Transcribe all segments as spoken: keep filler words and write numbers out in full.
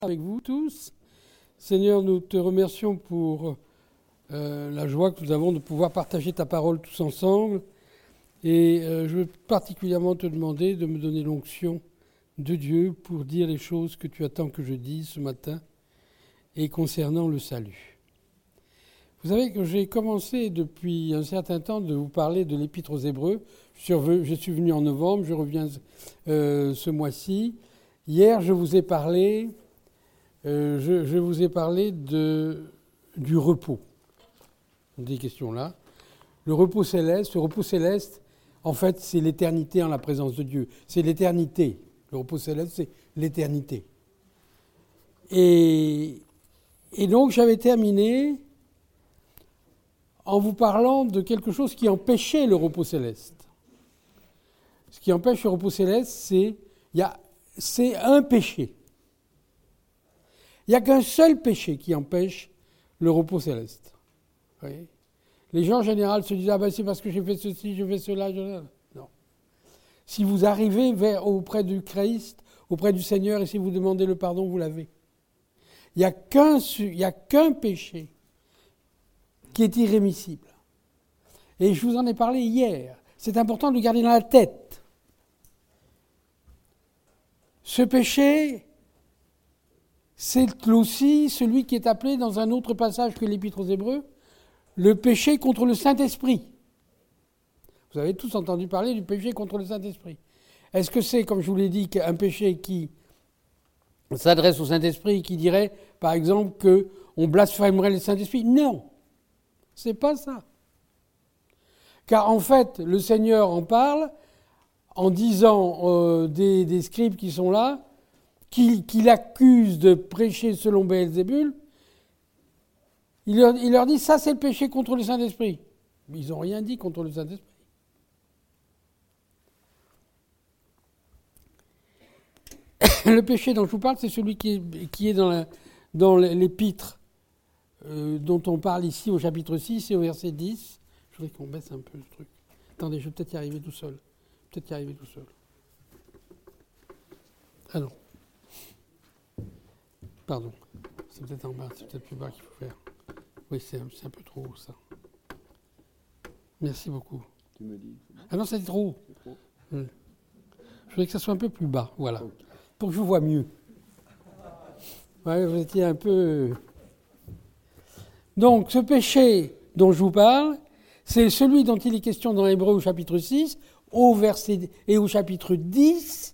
Avec vous tous. Seigneur, nous te remercions pour euh, la joie que nous avons de pouvoir partager ta parole tous ensemble. Et euh, je veux particulièrement te demander de me donner l'onction de Dieu pour dire les choses que tu attends que je dise ce matin et concernant le salut. Vous savez que j'ai commencé depuis un certain temps de vous parler de l'Épître aux Hébreux. Je suis venu en novembre, je reviens euh, ce mois-ci. Hier, je vous ai parlé... Euh, je, je vous ai parlé de, du repos, des questions là. Le repos céleste, le repos céleste, en fait, c'est l'éternité en la présence de Dieu. C'est l'éternité. Le repos céleste, c'est l'éternité. Et, et donc, j'avais terminé en vous parlant de quelque chose qui empêchait le repos céleste. Ce qui empêche le repos céleste, c'est, y a, c'est un péché. Il n'y a qu'un seul péché qui empêche le repos céleste. Vous voyez ? Les gens en général se disent « Ah ben c'est parce que j'ai fait ceci, j'ai fait cela. Je... » Non. Si vous arrivez vers, auprès du Christ, auprès du Seigneur, et si vous demandez le pardon, vous l'avez. Il n'y a qu'un, il n'y a qu'un péché qui est irrémissible. Et je vous en ai parlé hier. C'est important de le garder dans la tête. Ce péché... c'est aussi celui qui est appelé dans un autre passage que l'Épître aux Hébreux, le péché contre le Saint-Esprit. Vous avez tous entendu parler du péché contre le Saint-Esprit. Est-ce que c'est, comme je vous l'ai dit, un péché qui s'adresse au Saint-Esprit, qui dirait, par exemple, qu'on blasphémerait le Saint-Esprit ? Non, c'est pas ça. Car en fait, le Seigneur en parle en disant euh, des, des scribes qui sont là, Qu'il, qu'il accuse de prêcher selon Beelzébul, il leur, il leur dit, ça c'est le péché contre le Saint-Esprit. Mais ils n'ont rien dit contre le Saint-Esprit. Le péché dont je vous parle, c'est celui qui est, qui est dans, la, dans l'épître euh, dont on parle ici au chapitre six et au verset dix. Je voudrais qu'on baisse un peu le truc. Attendez, je vais peut-être y arriver tout seul. Peut-être y arriver tout seul. Ah non. Pardon, c'est peut-être en bas, c'est peut-être plus bas qu'il faut faire. Oui, c'est un, c'est un peu trop haut, ça. Merci beaucoup. Tu me dis. Ah non, c'est trop haut. C'est trop. Hum. Je voudrais que ça soit un peu plus bas, voilà, okay. Pour que je vous vois mieux. Ouais, vous étiez un peu... Donc, ce péché dont je vous parle, c'est celui dont il est question dans Hébreux au chapitre six, au verset et au chapitre dix,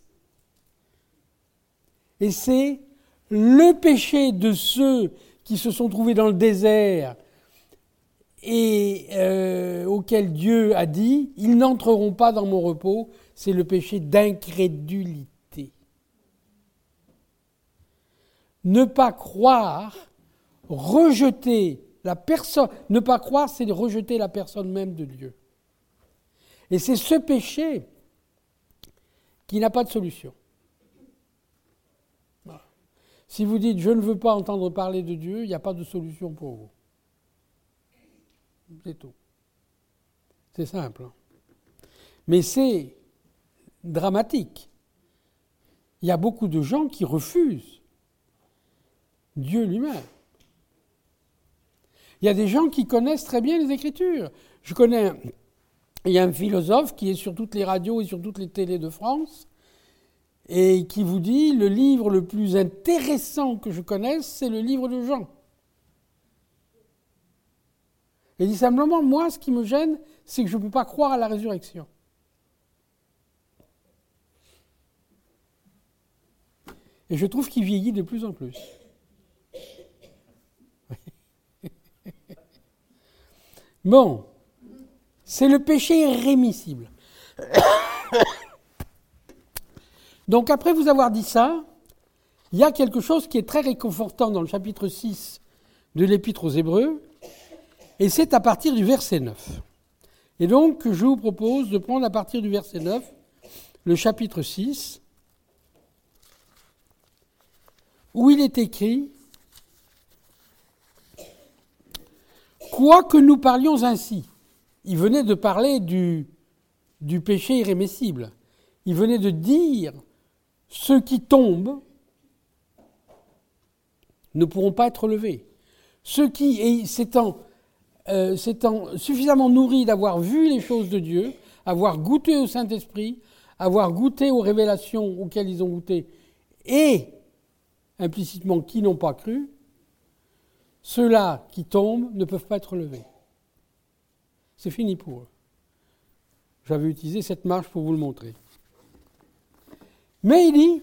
et c'est le péché de ceux qui se sont trouvés dans le désert et euh, auquel Dieu a dit « Ils n'entreront pas dans mon repos », c'est le péché d'incrédulité. Ne pas croire, rejeter la personne, ne pas croire, c'est rejeter la personne même de Dieu. Et c'est ce péché qui n'a pas de solution. Si vous dites « je ne veux pas entendre parler de Dieu », il n'y a pas de solution pour vous. C'est tout. C'est simple. Hein. Mais c'est dramatique. Il y a beaucoup de gens qui refusent Dieu lui-même. Il y a des gens qui connaissent très bien les Écritures. Je connais, un, il y a un philosophe qui est sur toutes les radios et sur toutes les télés de France, et qui vous dit, le livre le plus intéressant que je connaisse, c'est le livre de Jean. Il dit simplement, moi, ce qui me gêne, c'est que je ne peux pas croire à la résurrection. Et je trouve qu'il vieillit de plus en plus. Bon, c'est le péché irrémissible. Donc après vous avoir dit ça, il y a quelque chose qui est très réconfortant dans le chapitre six de l'Épître aux Hébreux, et c'est à partir du verset neuf. Et donc je vous propose de prendre à partir du verset neuf le chapitre six, où il est écrit « Quoique nous parlions ainsi », il venait de parler du, du péché irrémissible, il venait de dire ceux qui tombent ne pourront pas être levés. Ceux qui, s'étant, euh, s'étant suffisamment nourris d'avoir vu les choses de Dieu, avoir goûté au Saint-Esprit, avoir goûté aux révélations auxquelles ils ont goûté, et implicitement qui n'ont pas cru, ceux-là qui tombent ne peuvent pas être levés. C'est fini pour eux. J'avais utilisé cette marche pour vous le montrer. Mais il dit,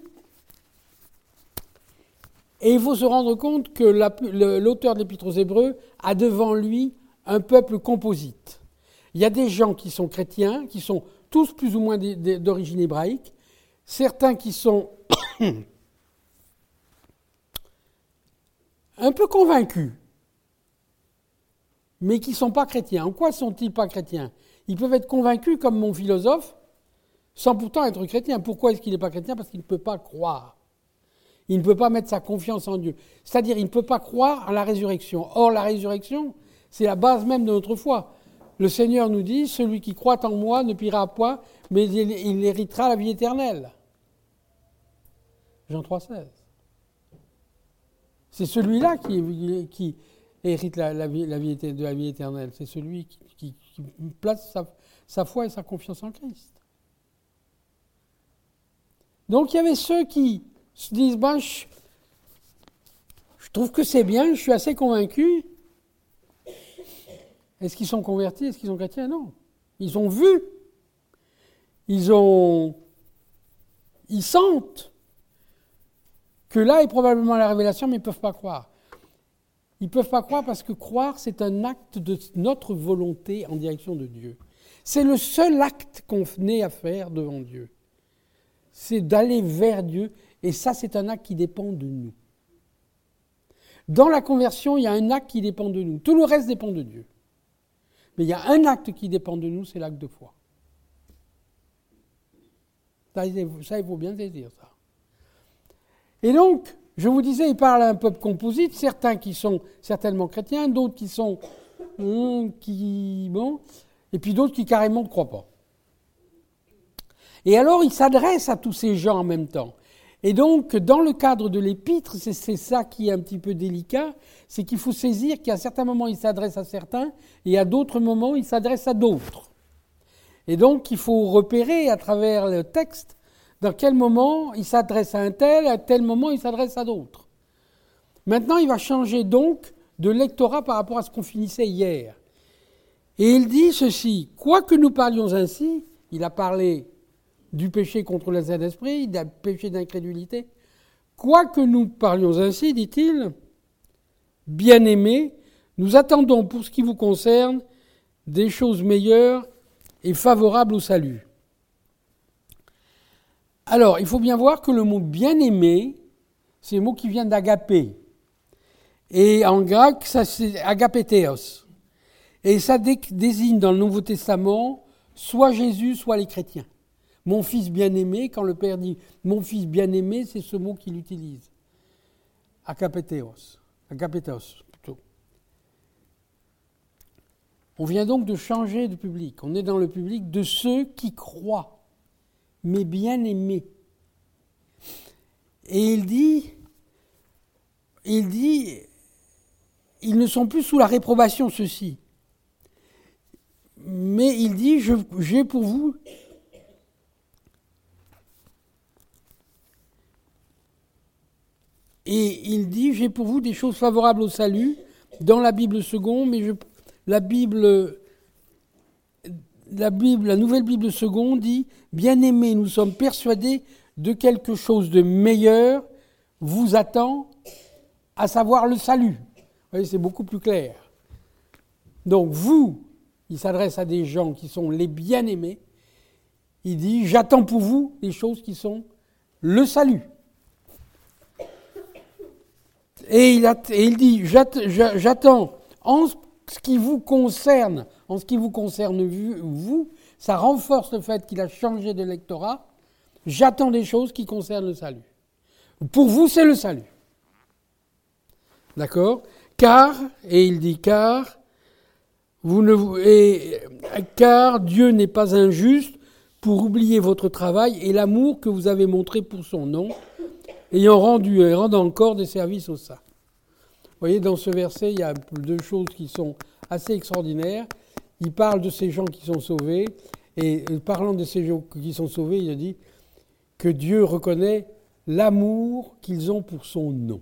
et il faut se rendre compte que la, le, l'auteur de l'Épître aux Hébreux a devant lui un peuple composite. Il y a des gens qui sont chrétiens, qui sont tous plus ou moins d'origine hébraïque, certains qui sont un peu convaincus, mais qui ne sont pas chrétiens. En quoi sont-ils pas chrétiens ? Ils peuvent être convaincus comme mon philosophe, sans pourtant être chrétien. Pourquoi est-ce qu'il n'est pas chrétien ? Parce qu'il ne peut pas croire. Il ne peut pas mettre sa confiance en Dieu. C'est-à-dire, il ne peut pas croire à la résurrection. Or, la résurrection, c'est la base même de notre foi. Le Seigneur nous dit, celui qui croit en moi ne pillera point, mais il, il héritera la vie éternelle. Jean trois seize. C'est celui-là qui, qui hérite la, la, vie, la vie de la vie éternelle. C'est celui qui, qui, qui place sa, sa foi et sa confiance en Christ. Donc, il y avait ceux qui se disent, ben, je, je trouve que c'est bien, je suis assez convaincu. Est-ce qu'ils sont convertis? Est-ce qu'ils sont chrétiens? Non. Ils ont vu. Ils ont... Ils sentent que là est probablement la révélation, mais ils ne peuvent pas croire. Ils ne peuvent pas croire parce que croire, c'est un acte de notre volonté en direction de Dieu. C'est le seul acte qu'on ait à faire devant Dieu. C'est d'aller vers Dieu. Et ça, c'est un acte qui dépend de nous. Dans la conversion, il y a un acte qui dépend de nous. Tout le reste dépend de Dieu. Mais il y a un acte qui dépend de nous, c'est l'acte de foi. Ça, il faut bien saisir ça. Et donc, je vous disais, il parle à un peuple composite, certains qui sont certainement chrétiens, d'autres qui sont... Hum, qui, bon, et puis d'autres qui carrément ne croient pas. Et alors, il s'adresse à tous ces gens en même temps. Et donc, dans le cadre de l'épître, c'est, c'est ça qui est un petit peu délicat, c'est qu'il faut saisir qu'à certains moments, il s'adresse à certains, et à d'autres moments, il s'adresse à d'autres. Et donc, il faut repérer à travers le texte dans quel moment il s'adresse à un tel, à tel moment il s'adresse à d'autres. Maintenant, il va changer donc de lectorat par rapport à ce qu'on finissait hier. Et il dit ceci, « Quoique nous parlions ainsi », il a parlé du péché contre le Saint-Esprit, du péché d'incrédulité. Quoique nous parlions ainsi, dit-il, bien-aimés, nous attendons pour ce qui vous concerne des choses meilleures et favorables au salut. Alors, il faut bien voir que le mot bien-aimé, c'est le mot qui vient d'agapé. Et en grec, ça c'est agapétéos. Et ça dé- désigne dans le Nouveau Testament soit Jésus, soit les chrétiens. Mon fils bien-aimé, quand le Père dit « mon fils bien-aimé », c'est ce mot qu'il utilise. Agapétéos. Agapétos, plutôt. On vient donc de changer de public. On est dans le public de ceux qui croient, mais bien-aimés. Et il dit, il dit, ils ne sont plus sous la réprobation, ceux-ci. Mais il dit, je, j'ai pour vous... Et il dit, j'ai pour vous des choses favorables au salut, dans la Bible seconde, mais je, la Bible, la Bible, la nouvelle Bible seconde dit, bien-aimés, nous sommes persuadés de quelque chose de meilleur vous attend, à savoir le salut. Vous voyez, c'est beaucoup plus clair. Donc vous, il s'adresse à des gens qui sont les bien-aimés, il dit, j'attends pour vous des choses qui sont le salut. Et il, a, et il dit, j'attends, en ce qui vous concerne, en ce qui vous concerne vous, ça renforce le fait qu'il a changé de lectorat, j'attends des choses qui concernent le salut. Pour vous, c'est le salut. D'accord ? Car, et il dit car, vous ne, et, car Dieu n'est pas injuste pour oublier votre travail et l'amour que vous avez montré pour son nom, ayant rendu et rendant encore des services aux saints. voyez, dans ce verset, il y a deux choses qui sont assez extraordinaires. Il parle de ces gens qui sont sauvés, et parlant de ces gens qui sont sauvés, il a dit que Dieu reconnaît l'amour qu'ils ont pour son nom.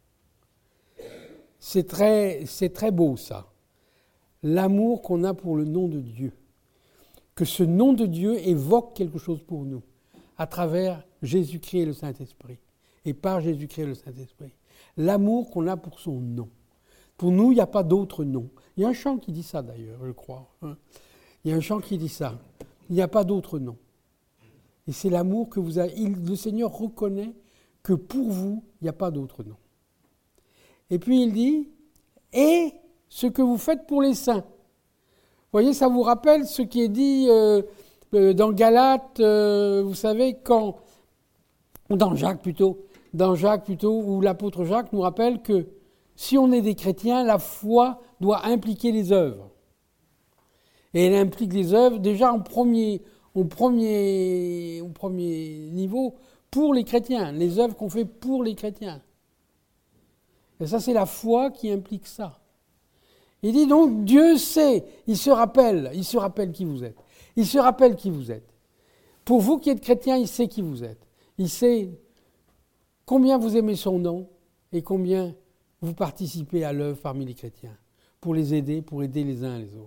C'est très, c'est très beau, ça. L'amour qu'on a pour le nom de Dieu. Que ce nom de Dieu évoque quelque chose pour nous, à travers Jésus-Christ et le Saint-Esprit, et par Jésus-Christ et le Saint-Esprit. L'amour qu'on a pour son nom. Pour nous, il n'y a pas d'autre nom. Il y a un chant qui dit ça, d'ailleurs, je crois. Il y a un chant qui dit ça. Il n'y a pas d'autre nom. Et c'est l'amour que vous avez. Il, le Seigneur reconnaît que pour vous, il n'y a pas d'autre nom. Et puis il dit, et ce que vous faites pour les saints. Vous voyez, ça vous rappelle ce qui est dit euh, euh, dans Galates, euh, vous savez, quand, dans Jacques plutôt, dans Jacques plutôt, où l'apôtre Jacques nous rappelle que si on est des chrétiens, la foi doit impliquer les œuvres. Et elle implique les œuvres déjà en premier, au, premier, au premier niveau pour les chrétiens, les œuvres qu'on fait pour les chrétiens. Et ça, c'est la foi qui implique ça. Il dit donc, Dieu sait, il se rappelle, il se rappelle qui vous êtes. Il se rappelle qui vous êtes. Pour vous qui êtes chrétiens, il sait qui vous êtes. Il sait combien vous aimez son nom et combien vous participez à l'œuvre parmi les chrétiens, pour les aider, pour aider les uns les autres.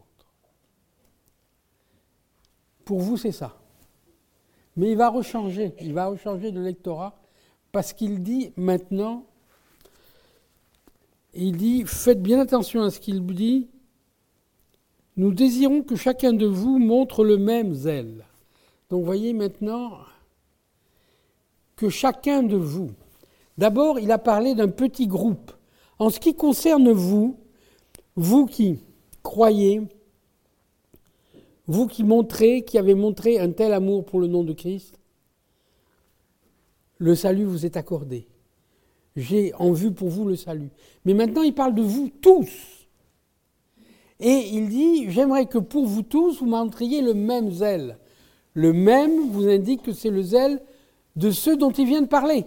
Pour vous, c'est ça. Mais il va rechanger, il va rechanger de lectorat, parce qu'il dit maintenant, il dit, faites bien attention à ce qu'il dit, nous désirons que chacun de vous montre le même zèle. Donc voyez maintenant que chacun de vous, d'abord il a parlé d'un petit groupe. En ce qui concerne vous, vous qui croyez, vous qui montrez, qui avez montré un tel amour pour le nom de Christ, le salut vous est accordé. J'ai en vue pour vous le salut. Mais maintenant, il parle de vous tous. Et il dit, j'aimerais que pour vous tous, vous montriez le même zèle. Le même vous indique que c'est le zèle de ceux dont il vient de parler.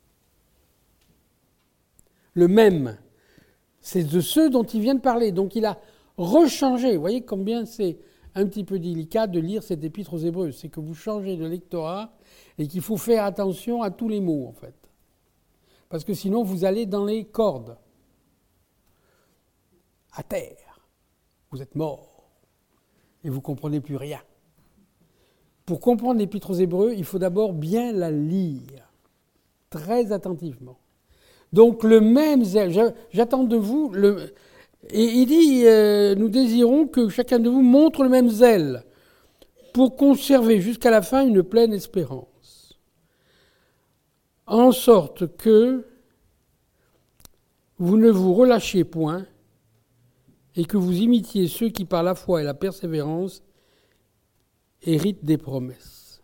Le même, c'est de ceux dont il vient de parler. Donc il a rechangé. Vous voyez combien c'est un petit peu délicat de lire cette épître aux Hébreux. C'est que vous changez de lectorat et qu'il faut faire attention à tous les mots, en fait. Parce que sinon, vous allez dans les cordes. À terre. Vous êtes mort. Et vous ne comprenez plus rien. Pour comprendre l'Épître aux Hébreux, il faut d'abord bien la lire. Très attentivement. Donc, le même zèle. J'attends de vous... Le, et il dit, euh, nous désirons que chacun de vous montre le même zèle pour conserver jusqu'à la fin une pleine espérance. En sorte que vous ne vous relâchiez point et que vous imitiez ceux qui, par la foi et la persévérance, héritent des promesses.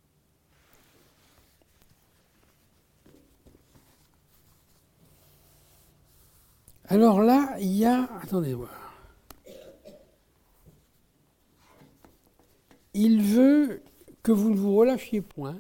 Alors là, il y a... Attendez voir. Il veut que vous ne vous relâchiez point,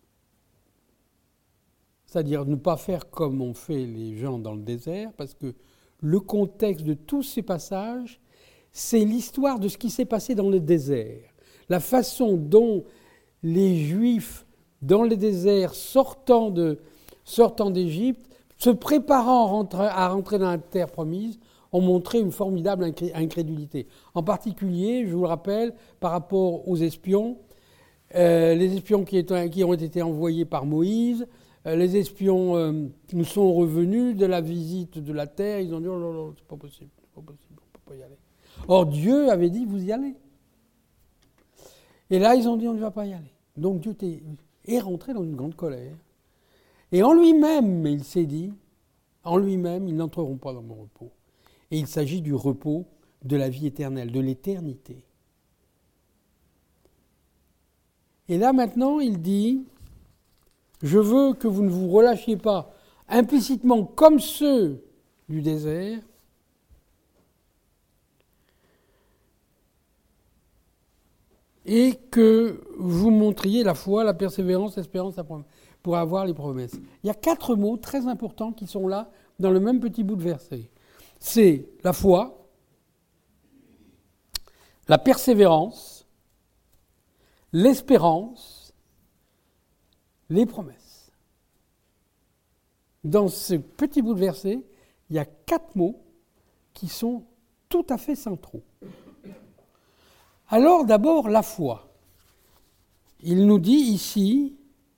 c'est-à-dire ne pas faire comme ont fait les gens dans le désert, parce que le contexte de tous ces passages, c'est l'histoire de ce qui s'est passé dans le désert. La façon dont les Juifs, dans le désert, sortant de, sortant d'Égypte, se préparant à rentrer, à rentrer dans la terre promise, ont montré une formidable incrédulité. En particulier, je vous le rappelle, par rapport aux espions, euh, les espions qui, étaient, qui ont été envoyés par Moïse, euh, les espions euh, nous sont revenus de la visite de la terre, ils ont dit « Oh là là, c'est pas possible, c'est pas possible, on ne peut pas y aller ». Or, Dieu avait dit « Vous y allez ». Et là, ils ont dit « On ne va pas y aller ». Donc Dieu est rentré dans une grande colère. Et en lui-même, il s'est dit, en lui-même, ils n'entreront pas dans mon repos. Et il s'agit du repos de la vie éternelle, de l'éternité. Et là maintenant, il dit, je veux que vous ne vous relâchiez pas implicitement comme ceux du désert, et que vous montriez la foi, la persévérance, l'espérance, la promesse, pour avoir les promesses. Il y a quatre mots très importants qui sont là dans le même petit bout de verset. C'est la foi, la persévérance, l'espérance, les promesses. Dans ce petit bout de verset, il y a quatre mots qui sont tout à fait centraux. Alors d'abord, la foi. Il nous dit ici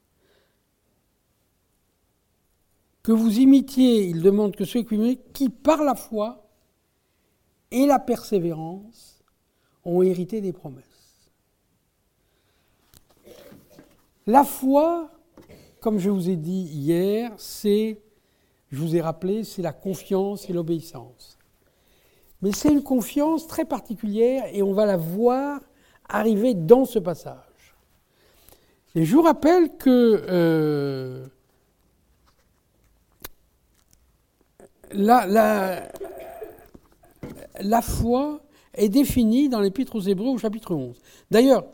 que vous imitiez, il demande que ceux qui imitent, qui par la foi et la persévérance ont hérité des promesses. La foi, comme je vous ai dit hier, c'est, je vous ai rappelé, c'est la confiance et l'obéissance. Mais c'est une confiance très particulière et on va la voir arriver dans ce passage. Et je vous rappelle que euh, la, la, la foi est définie dans l'Épître aux Hébreux au chapitre onze. D'ailleurs,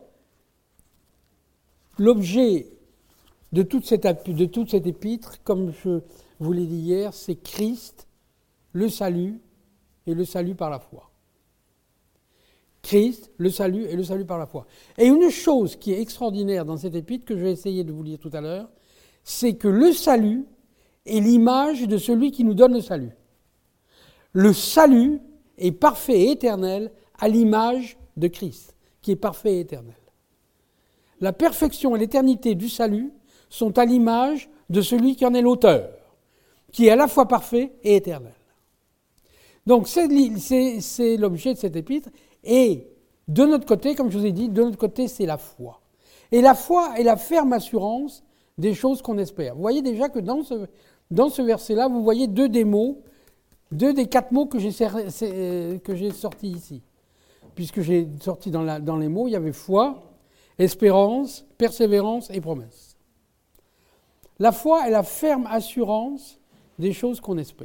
l'objet de toute cette, de toute cette épître, comme je vous l'ai dit hier, c'est Christ, le salut et le salut par la foi. Christ, le salut et le salut par la foi. Et une chose qui est extraordinaire dans cette épître, que je vais essayer de vous lire tout à l'heure, c'est que le salut est l'image de celui qui nous donne le salut. Le salut est parfait et éternel à l'image de Christ, qui est parfait et éternel. La perfection et l'éternité du salut sont à l'image de celui qui en est l'auteur, qui est à la fois parfait et éternel. Donc c'est, c'est, c'est l'objet de cette épître. Et de notre côté, comme je vous ai dit, de notre côté, c'est la foi. Et la foi est la ferme assurance des choses qu'on espère. Vous voyez déjà que dans ce, dans ce verset-là, vous voyez deux des mots, deux des quatre mots que j'ai, que j'ai sortis ici. Puisque j'ai sorti dans, la, dans les mots, il y avait foi, espérance, persévérance et promesse. La foi est la ferme assurance des choses qu'on espère.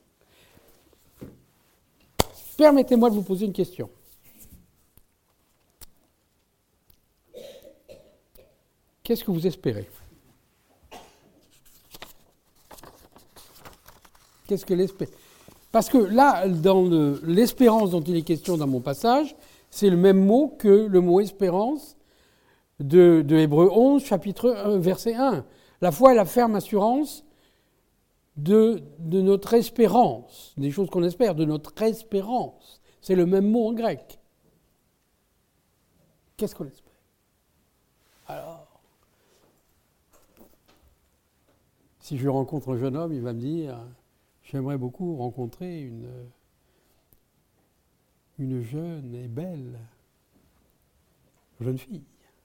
Permettez-moi de vous poser une question. Qu'est-ce que vous espérez? Qu'est-ce que l'espérance? Parce que là, dans le, l'espérance dont il est question dans mon passage, c'est le même mot que le mot espérance de, de Hébreux onze, chapitre un, verset un. La foi est la ferme assurance de, de notre espérance, des choses qu'on espère, de notre espérance. C'est le même mot en grec. Qu'est-ce qu'on espère? Alors, si je rencontre un jeune homme, il va me dire « J'aimerais beaucoup rencontrer une, une jeune et belle jeune fille. »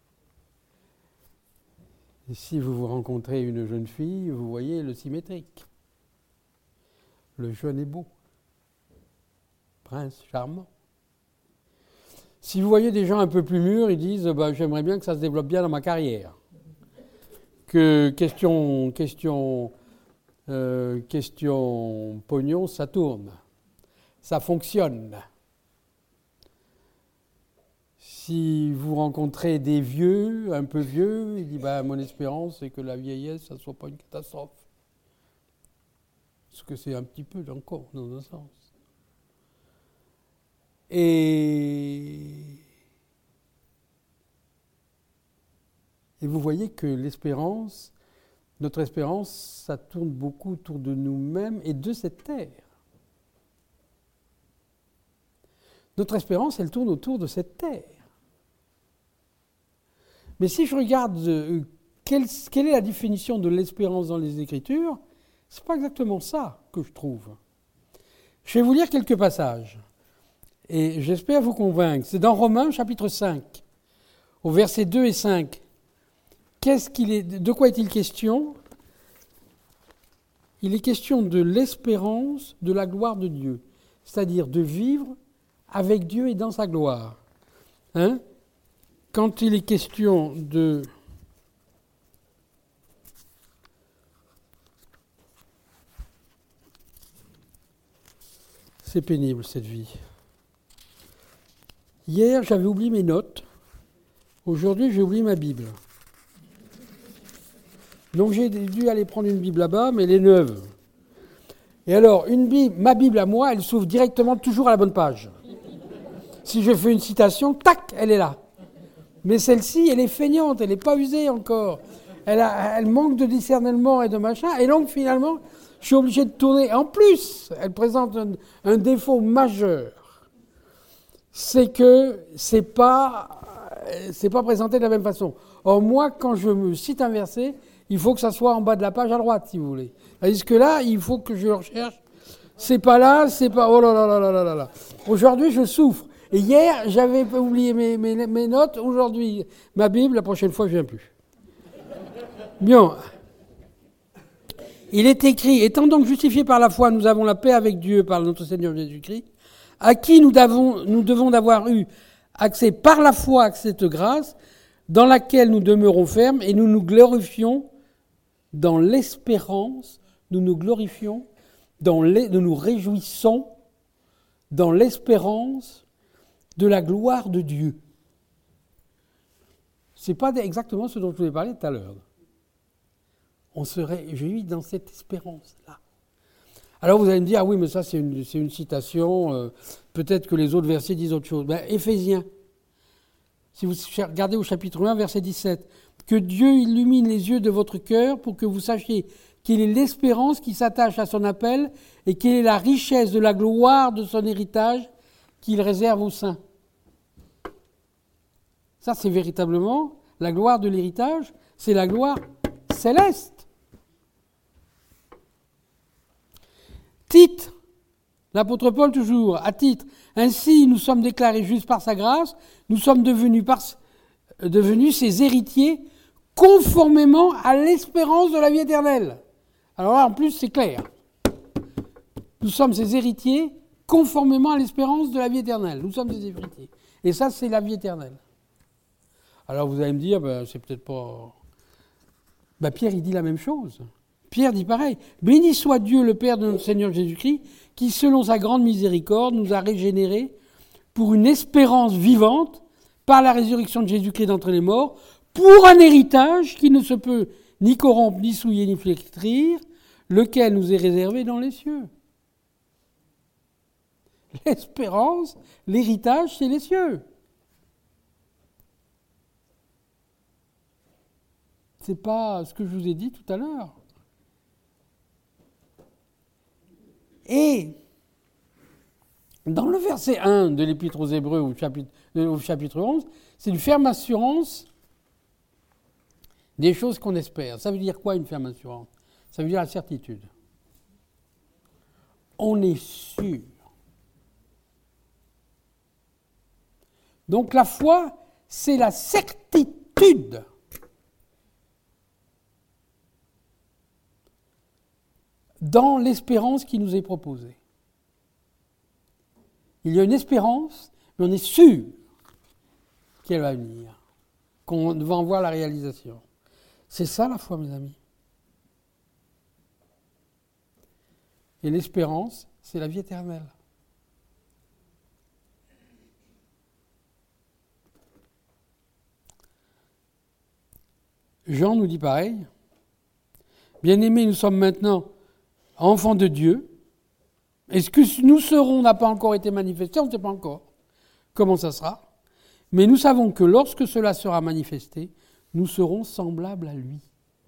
Et si vous vous rencontrez une jeune fille, vous voyez le symétrique. Le jeune est beau. Prince charmant. Si vous voyez des gens un peu plus mûrs, ils disent bah, « J'aimerais bien que ça se développe bien dans ma carrière. » Que question, question, euh, question pognon, ça tourne, ça fonctionne. Si vous rencontrez des vieux, un peu vieux, il dit bah, mon espérance c'est que la vieillesse, ça ne soit pas une catastrophe. Parce que c'est un petit peu encore, dans un sens. Et... Et vous voyez que l'espérance, notre espérance, ça tourne beaucoup autour de nous-mêmes et de cette terre. Notre espérance, elle tourne autour de cette terre. Mais si je regarde euh, quelle, quelle est la définition de l'espérance dans les Écritures, ce n'est pas exactement ça que je trouve. Je vais vous lire quelques passages et j'espère vous convaincre. C'est dans Romains chapitre cinq, au versets deux et cinq. Qu'est-ce qu'il est, de quoi est-il question? Il est question de l'espérance de la gloire de Dieu, c'est-à-dire de vivre avec Dieu et dans sa gloire. Hein? Quand il est question de... C'est pénible cette vie. Hier, j'avais oublié mes notes. Aujourd'hui, j'ai oublié ma Bible. Donc j'ai dû aller prendre une Bible là-bas, mais elle est neuve. Et alors, une Bible, ma Bible à moi, elle s'ouvre directement toujours à la bonne page. Si je fais une citation, tac, elle est là. Mais celle-ci, elle est feignante, elle n'est pas usée encore. Elle, a, elle manque de discernement et de machin. Et donc, finalement, je suis obligé de tourner. En plus, elle présente un, un défaut majeur. C'est que c'est pas, c'est pas présenté de la même façon. Or, moi, quand je me cite un verset, il faut que ça soit en bas de la page à droite, si vous voulez. Tandis que là, il faut que je le recherche. C'est pas là, c'est pas... Oh là là là là là là. Aujourd'hui, je souffre. Et hier, j'avais oublié mes, mes, mes notes. Aujourd'hui, ma Bible, la prochaine fois, je viens plus. Bien. Il est écrit, étant donc justifiés par la foi, nous avons la paix avec Dieu par notre Seigneur Jésus-Christ, à qui nous devons, nous devons d'avoir eu accès par la foi à cette grâce, dans laquelle nous demeurons fermes et nous nous glorifions dans l'espérance, nous nous glorifions, dans les, nous nous réjouissons dans l'espérance de la gloire de Dieu. Ce n'est pas exactement ce dont je voulais parler tout à l'heure. On se réjouit dans cette espérance-là. Alors vous allez me dire, ah oui, mais ça c'est une, c'est une citation, euh, peut-être que les autres versets disent autre chose. Ben, Éphésiens, si vous regardez au chapitre un, verset dix-sept, que Dieu illumine les yeux de votre cœur pour que vous sachiez quelle est l'espérance qui s'attache à son appel et quelle est la richesse de la gloire de son héritage qu'il réserve aux saints. Ça, c'est véritablement la gloire de l'héritage, c'est la gloire céleste. Tite, l'apôtre Paul toujours, à titre, ainsi nous sommes déclarés justes par sa grâce, nous sommes devenus, par, devenus ses héritiers conformément à l'espérance de la vie éternelle. Alors là, en plus, c'est clair. Nous sommes ses héritiers conformément à l'espérance de la vie éternelle. Nous sommes ses héritiers. Et ça, c'est la vie éternelle. Alors vous allez me dire, ben, c'est peut-être pas... Ben, Pierre, il dit la même chose. Pierre dit pareil. Béni soit Dieu, le Père de notre Seigneur Jésus-Christ, qui, selon sa grande miséricorde, nous a régénérés pour une espérance vivante par la résurrection de Jésus-Christ d'entre les morts, pour un héritage qui ne se peut ni corrompre, ni souiller, ni flétrir, lequel nous est réservé dans les cieux. L'espérance, l'héritage, c'est les cieux. Ce n'est pas ce que je vous ai dit tout à l'heure. Et dans le verset un de l'Épître aux Hébreux au chapitre, au chapitre onze, c'est une ferme assurance des choses qu'on espère. Ça veut dire quoi une ferme assurance? Ça veut dire la certitude. On est sûr. Donc la foi, c'est la certitude dans l'espérance qui nous est proposée. Il y a une espérance, mais on est sûr qu'elle va venir, qu'on va en voir la réalisation. C'est ça la foi, mes amis. Et l'espérance, c'est la vie éternelle. Jean nous dit pareil. Bien-aimés, nous sommes maintenant enfants de Dieu. Et ce que nous serons n'a pas encore été manifesté, on ne sait pas encore comment ça sera. Mais nous savons que lorsque cela sera manifesté, nous serons semblables à lui.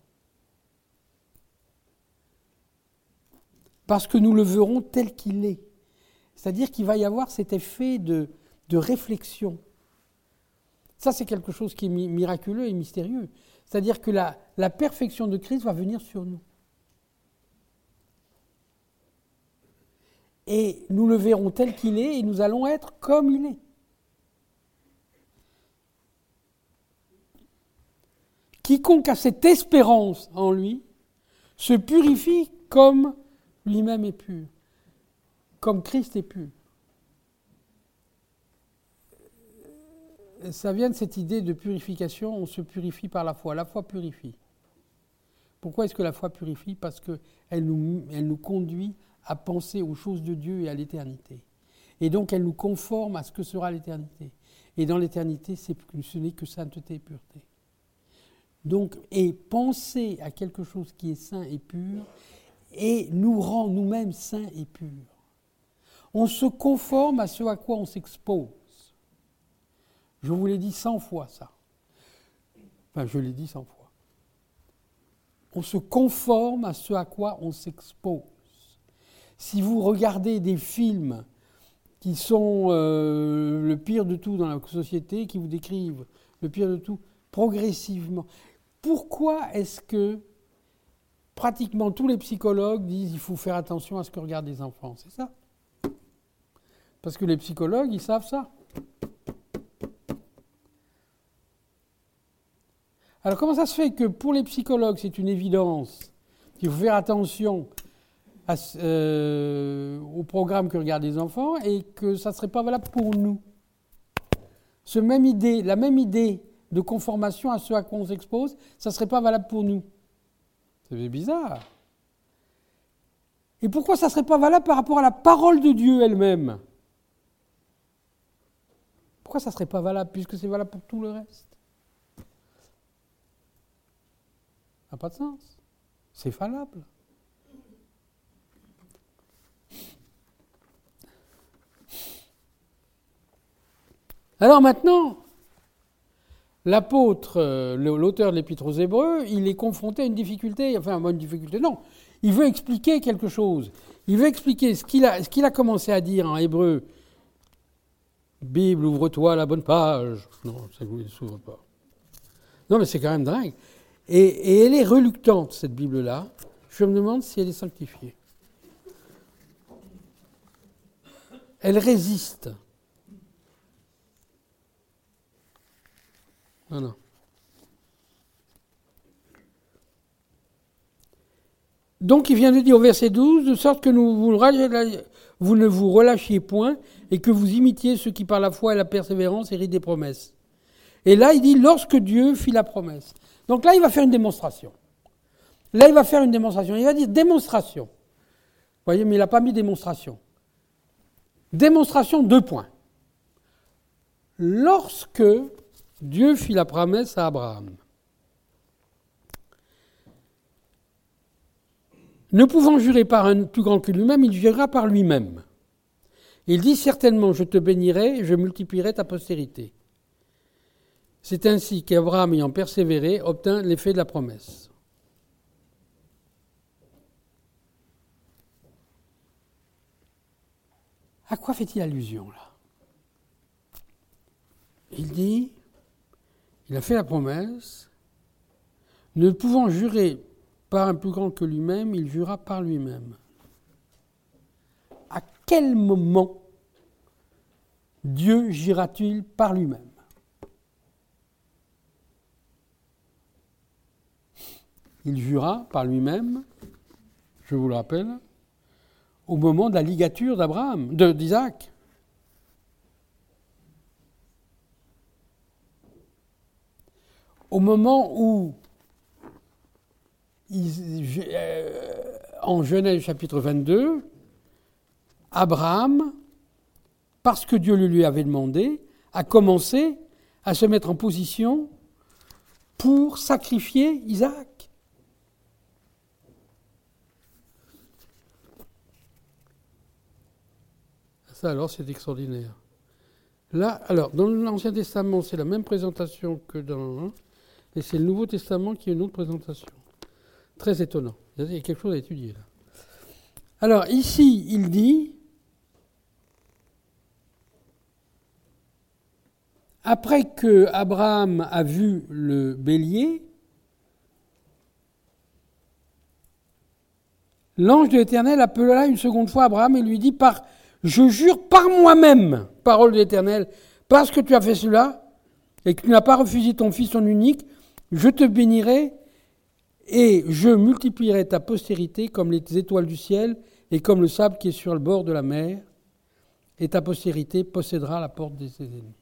Parce que nous le verrons tel qu'il est. C'est-à-dire qu'il va y avoir cet effet de, de réflexion. Ça, c'est quelque chose qui est miraculeux et mystérieux. C'est-à-dire que la, la perfection de Christ va venir sur nous. Et nous le verrons tel qu'il est et nous allons être comme il est. Quiconque a cette espérance en lui se purifie comme lui-même est pur, comme Christ est pur. Ça vient de cette idée de purification, on se purifie par la foi. La foi purifie. Pourquoi est-ce que la foi purifie? Parce qu'elle nous, elle nous conduit à penser aux choses de Dieu et à l'éternité. Et donc elle nous conforme à ce que sera l'éternité. Et dans l'éternité, c'est, ce n'est que sainteté et pureté. Donc, et penser à quelque chose qui est saint et pur et nous rend nous-mêmes saints et purs. On se conforme à ce à quoi on s'expose. Je vous l'ai dit cent fois, ça. Enfin, je l'ai dit cent fois. On se conforme à ce à quoi on s'expose. Si vous regardez des films qui sont euh, le pire de tout dans la société, qui vous décrivent le pire de tout, progressivement, pourquoi est-ce que pratiquement tous les psychologues disent qu'il faut faire attention à ce que regardent les enfants? C'est ça. Parce que les psychologues, ils savent ça. Alors comment ça se fait que pour les psychologues, c'est une évidence qu'il faut faire attention à, euh, au programme que regardent les enfants et que ça ne serait pas valable pour nous? Ce même idée, la même idée de conformation à ce à quoi on s'expose, ça ne serait pas valable pour nous. C'est bizarre. Et pourquoi ça ne serait pas valable par rapport à la parole de Dieu elle-même? Pourquoi ça ne serait pas valable puisque c'est valable pour tout le reste? Ça n'a pas de sens. C'est valable. Alors maintenant, l'apôtre, l'auteur de l'Épître aux Hébreux, il est confronté à une difficulté, enfin une difficulté, non, il veut expliquer quelque chose. Il veut expliquer ce qu'il a, ce qu'il a commencé à dire en hébreu. Bible, ouvre-toi la bonne page. Non, ça ne s'ouvre pas. Non, mais c'est quand même dingue. Et, et elle est reluctante, cette Bible-là. Je me demande si elle est sanctifiée. Elle résiste. Voilà. Donc il vient de dire au verset douze, de sorte que nous vous, vous ne vous relâchiez point et que vous imitiez ceux qui par la foi et la persévérance héritent des promesses. Et là il dit, lorsque Dieu fit la promesse. Donc là il va faire une démonstration. Là il va faire une démonstration. Il va dire démonstration. Vous voyez, mais il n'a pas mis démonstration. Démonstration, deux points. Lorsque Dieu fit la promesse à Abraham, ne pouvant jurer par un plus grand que lui-même, il jurera par lui-même. Il dit certainement, je te bénirai et je multiplierai ta postérité. C'est ainsi qu'Abraham, ayant persévéré, obtint l'effet de la promesse. À quoi fait-il allusion là? Il dit, il a fait la promesse, ne pouvant jurer par un plus grand que lui-même, il jura par lui-même. À quel moment Dieu jura-t-il par lui-même? Il jura par lui-même, je vous le rappelle, au moment de la ligature d'Abraham, de, d'Isaac. Au moment où, il, euh, en Genèse chapitre vingt-deux, Abraham, parce que Dieu le lui avait demandé, a commencé à se mettre en position pour sacrifier Isaac. Ça alors, c'est extraordinaire. Là, alors, dans l'Ancien Testament, c'est la même présentation que dans... Hein, et c'est le Nouveau Testament qui est une autre présentation. Très étonnant. Il y a quelque chose à étudier là. Alors, ici, il dit, après que Abraham a vu le bélier, l'ange de l'Éternel appela une seconde fois Abraham et lui dit, par, je jure par moi-même, parole de l'Éternel, parce que tu as fait cela et que tu n'as pas refusé ton fils, ton unique, je te bénirai et je multiplierai ta postérité comme les étoiles du ciel et comme le sable qui est sur le bord de la mer, et ta postérité possédera la porte de ses ennemis.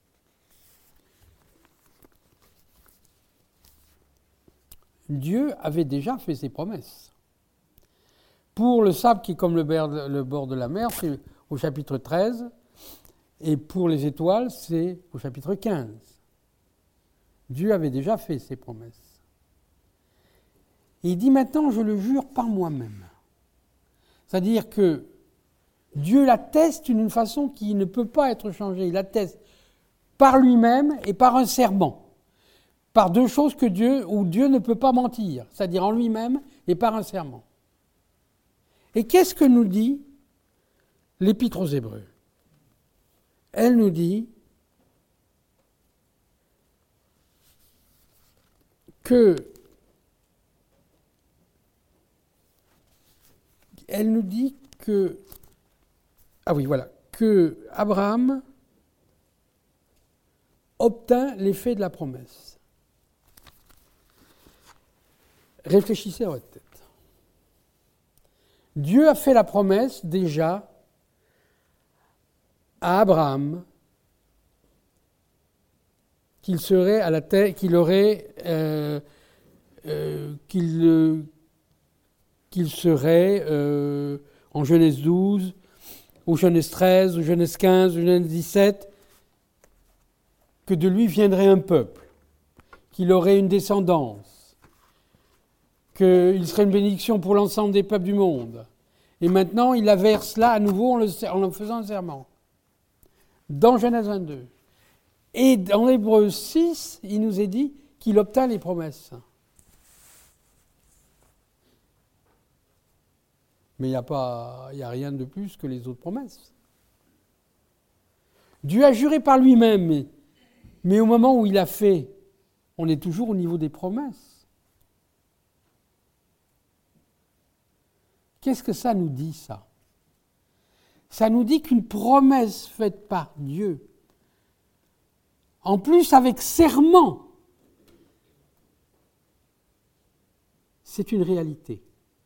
Dieu avait déjà fait ses promesses. Pour le sable qui est comme le bord de la mer, c'est au chapitre treize, et pour les étoiles, c'est au chapitre quinze. Dieu avait déjà fait ses promesses. Et il dit maintenant, je le jure par moi-même. C'est-à-dire que Dieu l'atteste d'une façon qui ne peut pas être changée. Il l'atteste par lui-même et par un serment. Par deux choses que Dieu, où Dieu ne peut pas mentir, c'est-à-dire en lui-même et par un serment. Et qu'est-ce que nous dit l'Épître aux Hébreux? Elle nous dit que elle nous dit que ah oui voilà que Abraham obtint l'effet de la promesse. Réfléchissez à votre tête. Dieu a fait la promesse déjà à Abraham qu'il serait à la terre, qu'il aurait, euh, euh, qu'il, euh, qu'il serait euh, en Genèse douze, ou Genèse treize, ou Genèse quinze, ou Genèse dix-sept, que de lui viendrait un peuple, qu'il aurait une descendance, qu'il serait une bénédiction pour l'ensemble des peuples du monde. Et maintenant, il averse là à nouveau en, le, en le faisant un serment. Dans Genèse vingt-deux. Et dans Hébreux six, il nous est dit qu'il obtint les promesses. Mais il n'y a pas, il n'y a rien de plus que les autres promesses. Dieu a juré par lui-même, mais, mais au moment où il a fait, on est toujours au niveau des promesses. Qu'est-ce que ça nous dit, ça? Ça nous dit qu'une promesse faite par Dieu, en plus avec serment, c'est une réalité.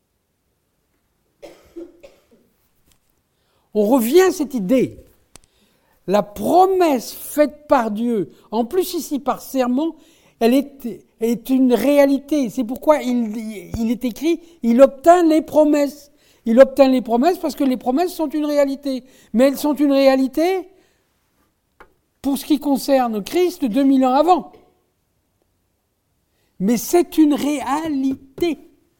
On revient à cette idée. La promesse faite par Dieu, en plus ici par serment, elle est, est une réalité. C'est pourquoi il, il est écrit, il obtint les promesses. Il obtint les promesses parce que les promesses sont une réalité. Mais elles sont une réalité pour ce qui concerne Christ deux mille ans avant. Mais c'est une réalité.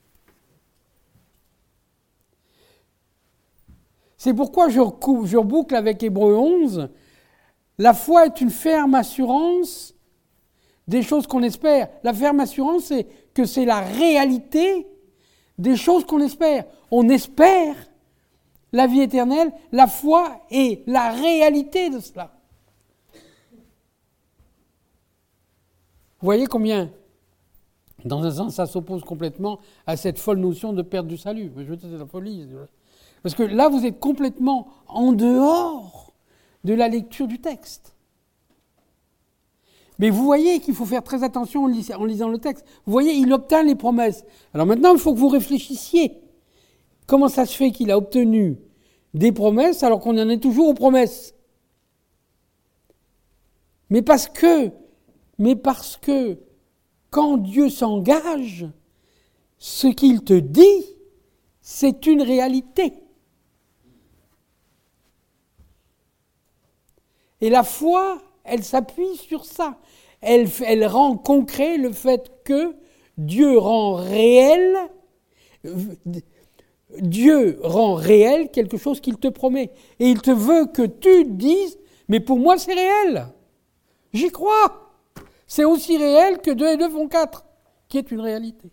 C'est pourquoi je, recoupe, je reboucle avec Hébreux onze. La foi est une ferme assurance des choses qu'on espère. La ferme assurance, c'est que c'est la réalité des choses qu'on espère. On espère la vie éternelle, la foi est la réalité de cela. Vous voyez combien, dans un sens, ça s'oppose complètement à cette folle notion de perte du salut. Je veux dire, c'est la folie. Parce que là, vous êtes complètement en dehors de la lecture du texte. Mais vous voyez qu'il faut faire très attention en lisant le texte. Vous voyez, il obtint les promesses. Alors maintenant, il faut que vous réfléchissiez. Comment ça se fait qu'il a obtenu des promesses alors qu'on en est toujours aux promesses? Mais parce que, mais parce que quand Dieu s'engage, ce qu'il te dit, c'est une réalité. Et la foi, elle s'appuie sur ça. Elle, elle rend concret le fait que Dieu rend réel, Dieu rend réel quelque chose qu'il te promet. Et il te veut que tu dises, mais pour moi c'est réel. J'y crois. C'est aussi réel que deux et deux font quatre, qui est une réalité.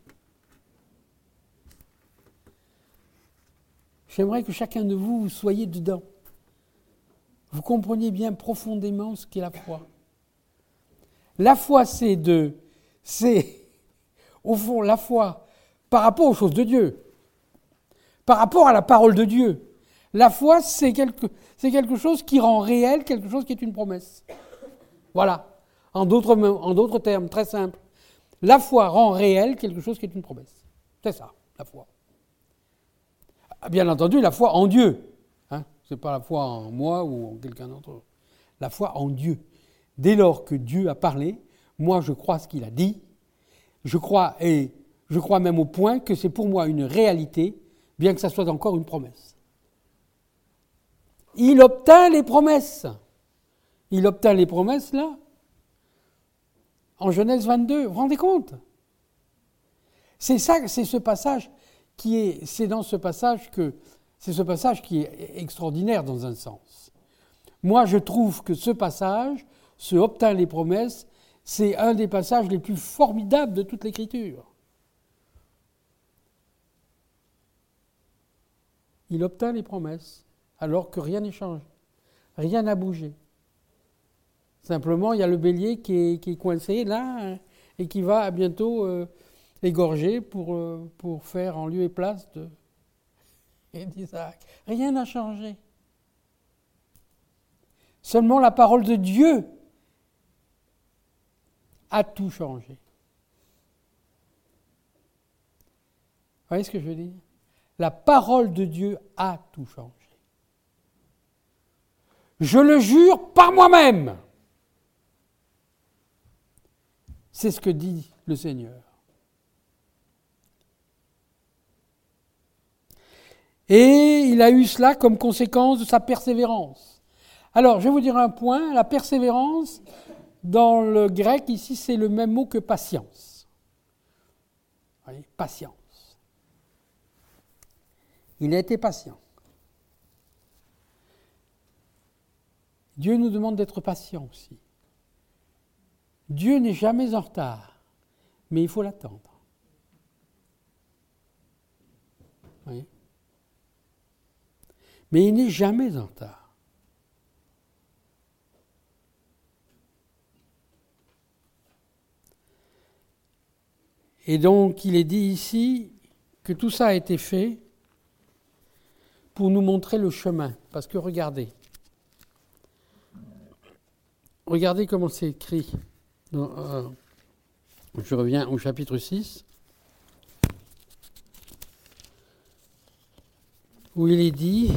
J'aimerais que chacun de vous, vous soyez dedans. Vous compreniez bien profondément ce qu'est la foi. La foi, c'est de, c'est, au fond, la foi par rapport aux choses de Dieu, par rapport à la parole de Dieu. La foi, c'est quelque, c'est quelque chose qui rend réel quelque chose qui est une promesse. Voilà. En d'autres, en d'autres termes, très simples. La foi rend réel quelque chose qui est une promesse. C'est ça, la foi. Bien entendu, la foi en Dieu. Hein, ce n'est pas la foi en moi ou en quelqu'un d'autre. La foi en Dieu. Dès lors que Dieu a parlé, moi je crois ce qu'il a dit. Je crois, et je crois même au point que c'est pour moi une réalité, bien que ça soit encore une promesse. Il obtint les promesses. Il obtint les promesses là, en Genèse vingt-deux. Vous vous rendez compte? C'est ça, c'est ce passage qui est, c'est dans ce passage que C'est ce passage qui est extraordinaire dans un sens. Moi, je trouve que ce passage, ce « obtint les promesses », c'est un des passages les plus formidables de toute l'Écriture. Il obtint les promesses, alors que rien n'est changé, rien n'a bougé. Simplement, il y a le bélier qui est, qui est coincé là et qui va bientôt euh, égorger pour, euh, pour faire en lieu et place de, d'Isaac. Rien n'a changé. Seulement la parole de Dieu a tout changé. Vous voyez ce que je veux dire ? La parole de Dieu a tout changé. Je le jure par moi-même. C'est ce que dit le Seigneur. Et il a eu cela comme conséquence de sa persévérance. Alors, je vais vous dire un point. La persévérance, dans le grec, ici, c'est le même mot que patience. Vous voyez, patience. Il a été patient. Dieu nous demande d'être patient aussi. Dieu n'est jamais en retard, mais il faut l'attendre. Oui. Mais il n'est jamais en retard. Et donc, il est dit ici que tout ça a été fait pour nous montrer le chemin. Parce que regardez, regardez comment c'est écrit. Dans, euh, je reviens au chapitre six, où il est dit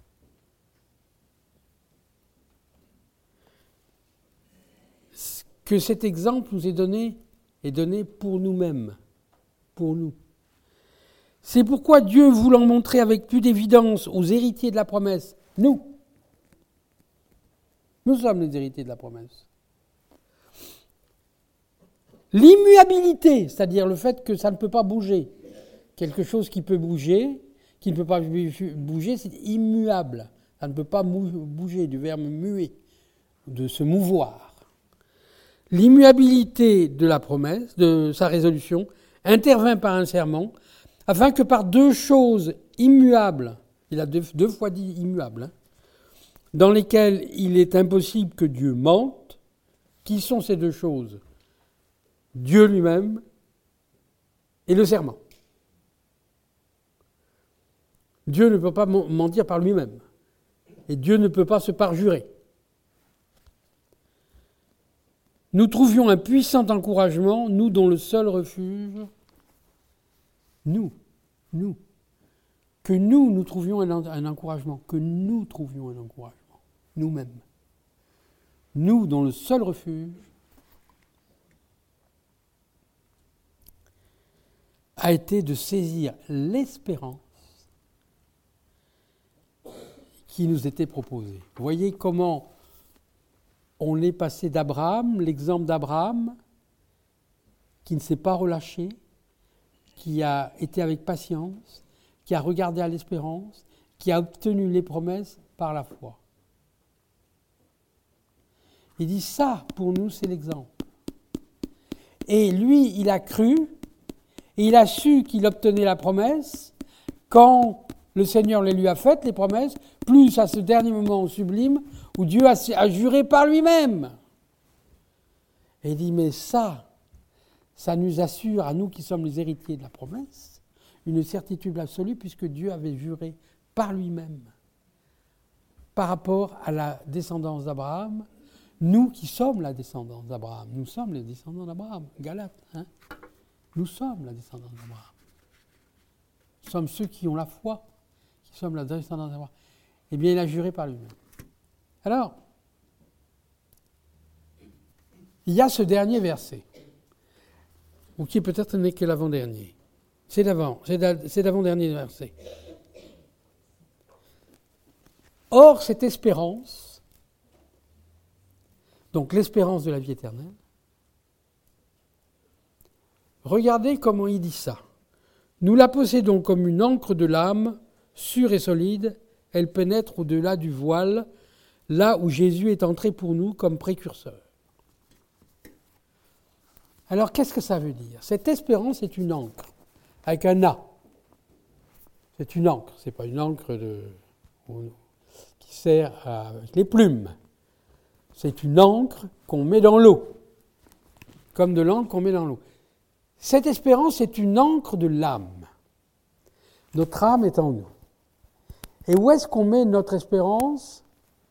que cet exemple nous est donné, est donné pour nous-mêmes, pour nous. C'est pourquoi Dieu, voulant montrer avec plus d'évidence aux héritiers de la promesse, nous, nous sommes les héritiers de la promesse, l'immuabilité, c'est-à-dire le fait que ça ne peut pas bouger. Quelque chose qui peut bouger, qui ne peut pas bouger, c'est immuable. Ça ne peut pas bouger, du verbe muer, de se mouvoir. L'immuabilité de la promesse, de sa résolution, intervint par un serment, afin que par deux choses immuables, il a deux, deux fois dit immuables, hein, dans lesquelles il est impossible que Dieu mente. Qui sont ces deux choses ? Dieu lui-même et le serment. Dieu ne peut pas mentir par lui-même. Et Dieu ne peut pas se parjurer. Nous trouvions un puissant encouragement, nous dont le seul refuge, nous, nous, que nous, nous trouvions un, un encouragement, que nous trouvions un encouragement, nous-mêmes. Nous dont le seul refuge a été de saisir l'espérance qui nous était proposée. Vous voyez comment on est passé d'Abraham, l'exemple d'Abraham, qui ne s'est pas relâché, qui a été avec patience, qui a regardé à l'espérance, qui a obtenu les promesses par la foi. Il dit ça, pour nous, c'est l'exemple. Et lui, il a cru, et il a su qu'il obtenait la promesse quand le Seigneur les lui a faites, les promesses, plus à ce dernier moment sublime où Dieu a, a juré par lui-même. Et il dit, mais ça, ça nous assure, à nous qui sommes les héritiers de la promesse, une certitude absolue puisque Dieu avait juré par lui-même. Par rapport à la descendance d'Abraham, nous qui sommes la descendance d'Abraham, nous sommes les descendants d'Abraham, Galates, hein, nous sommes la descendance d'Abraham. Nous sommes ceux qui ont la foi, qui sommes la descendance d'Abraham. Eh bien, il a juré par lui-même. Alors, il y a ce dernier verset, ou qui peut-être n'est que l'avant-dernier. C'est l'avant, c'est l'avant-dernier verset. Or, cette espérance, donc l'espérance de la vie éternelle, regardez comment il dit ça. Nous la possédons comme une encre de l'âme sûre et solide, elle pénètre au-delà du voile, là où Jésus est entré pour nous comme précurseur. Alors, qu'est-ce que ça veut dire ? Cette espérance est une ancre, avec un A. C'est une encre, ce n'est pas une encre de, qui sert à, avec les plumes. C'est une encre qu'on met dans l'eau, comme de l'encre qu'on met dans l'eau. Cette espérance est une encre de l'âme. Notre âme est en nous. Et où est-ce qu'on met notre espérance ?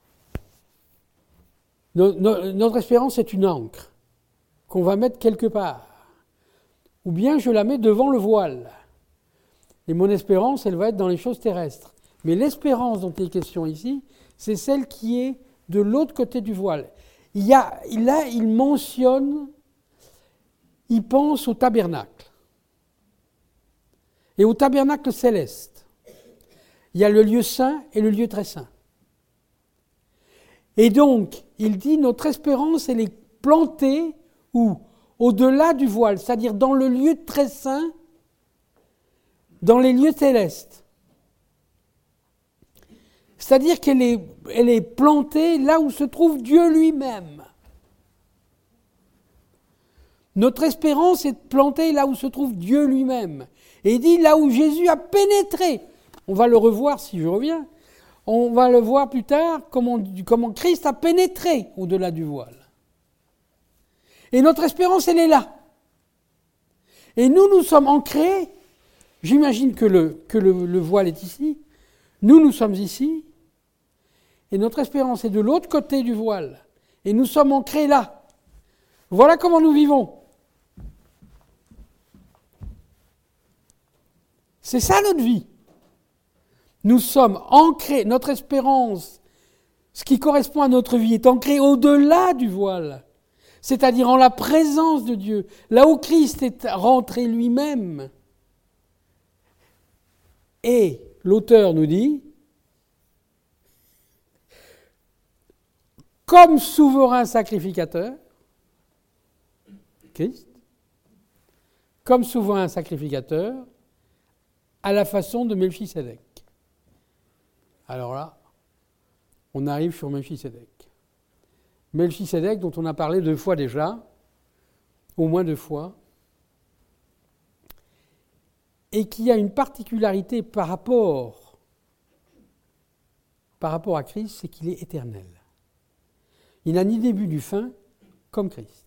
no, no, Notre espérance est une encre qu'on va mettre quelque part. Ou bien je la mets devant le voile. Et mon espérance, elle va être dans les choses terrestres. Mais l'espérance dont il est question ici, c'est celle qui est de l'autre côté du voile. Il y a, là, il mentionne, il pense au tabernacle. Et au tabernacle céleste. Il y a le lieu saint et le lieu très saint. Et donc, il dit, notre espérance, elle est plantée où ? Au-delà du voile, c'est-à-dire dans le lieu très saint, dans les lieux célestes. C'est-à-dire qu'elle est, elle est plantée là où se trouve Dieu lui-même. Notre espérance est plantée là où se trouve Dieu lui-même. Et il dit là où Jésus a pénétré. On va le revoir si je reviens. On va le voir plus tard, comment, comment Christ a pénétré au-delà du voile. Et notre espérance, elle est là. Et nous, nous sommes ancrés. J'imagine que, le, que le, le voile est ici. Nous, nous sommes ici. Et notre espérance est de l'autre côté du voile. Et nous sommes ancrés là. Voilà comment nous vivons. C'est ça notre vie. Nous sommes ancrés, notre espérance, ce qui correspond à notre vie, est ancré au-delà du voile. C'est-à-dire en la présence de Dieu. Là où Christ est rentré lui-même. Et l'auteur nous dit, comme souverain sacrificateur, Christ, comme souverain sacrificateur, à la façon de Melchisédek. Alors là, on arrive sur Melchisédek. Melchisédek, dont on a parlé deux fois déjà, au moins deux fois, et qui a une particularité par rapport, par rapport à Christ, c'est qu'il est éternel. Il n'a ni début ni fin, comme Christ.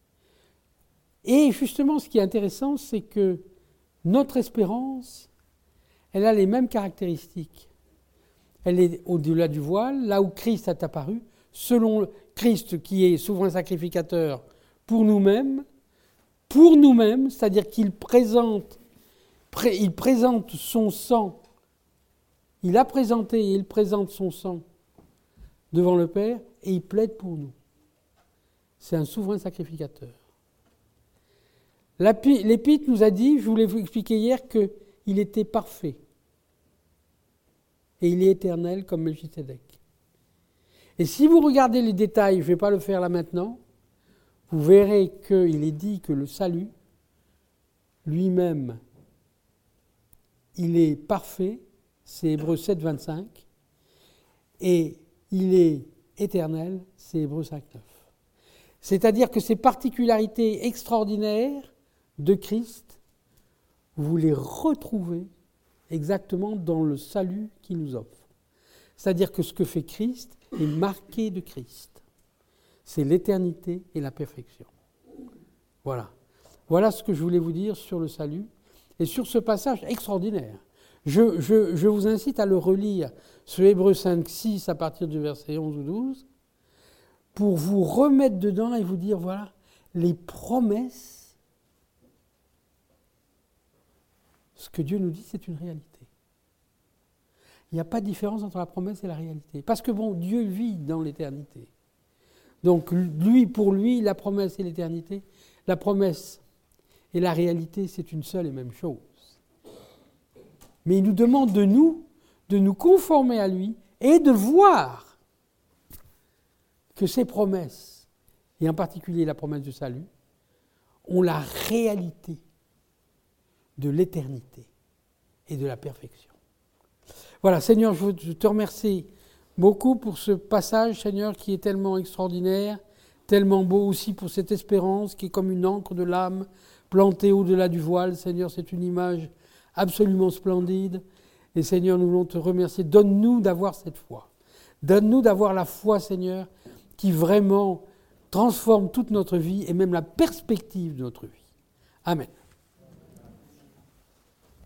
Et justement, ce qui est intéressant, c'est que notre espérance, elle a les mêmes caractéristiques. Elle est au-delà du voile, là où Christ est apparu, selon Christ qui est souverain sacrificateur pour nous-mêmes, pour nous-mêmes, c'est-à-dire qu'il présente, pré, il présente son sang, il a présenté et il présente son sang devant le Père et il plaide pour nous. C'est un souverain sacrificateur. L'Épître nous a dit, je voulais vous expliquer hier, qu'il était parfait. Et il est éternel comme Melchisédek. Et si vous regardez les détails, je ne vais pas le faire là maintenant, vous verrez qu'il est dit que le salut, lui-même, il est parfait, c'est Hébreux sept, vingt-cinq, et il est éternel, c'est Hébreux cinq, neuf. C'est-à-dire que ces particularités extraordinaires de Christ, vous les retrouvez exactement dans le salut qu'il nous offre. C'est-à-dire que ce que fait Christ est marqué de Christ. C'est l'éternité et la perfection. Voilà. Voilà ce que je voulais vous dire sur le salut et sur ce passage extraordinaire. Je, je, je vous incite à le relire, ce Hébreux cinq, six, à partir du verset onze ou douze, pour vous remettre dedans et vous dire, voilà, les promesses, ce que Dieu nous dit, c'est une réalité. Il n'y a pas de différence entre la promesse et la réalité. Parce que bon, Dieu vit dans l'éternité. Donc lui, pour lui, la promesse et l'éternité, la promesse et la réalité, c'est une seule et même chose. Mais il nous demande de nous, de nous conformer à lui et de voir que ces promesses, et en particulier la promesse du salut, ont la réalité de l'éternité et de la perfection. Voilà, Seigneur, je te remercie beaucoup pour ce passage, Seigneur, qui est tellement extraordinaire, tellement beau aussi pour cette espérance qui est comme une encre de l'âme plantée au-delà du voile. Seigneur, c'est une image absolument splendide. Et Seigneur, nous voulons te remercier. Donne-nous d'avoir cette foi. Donne-nous d'avoir la foi, Seigneur, qui vraiment transforme toute notre vie et même la perspective de notre vie. Amen.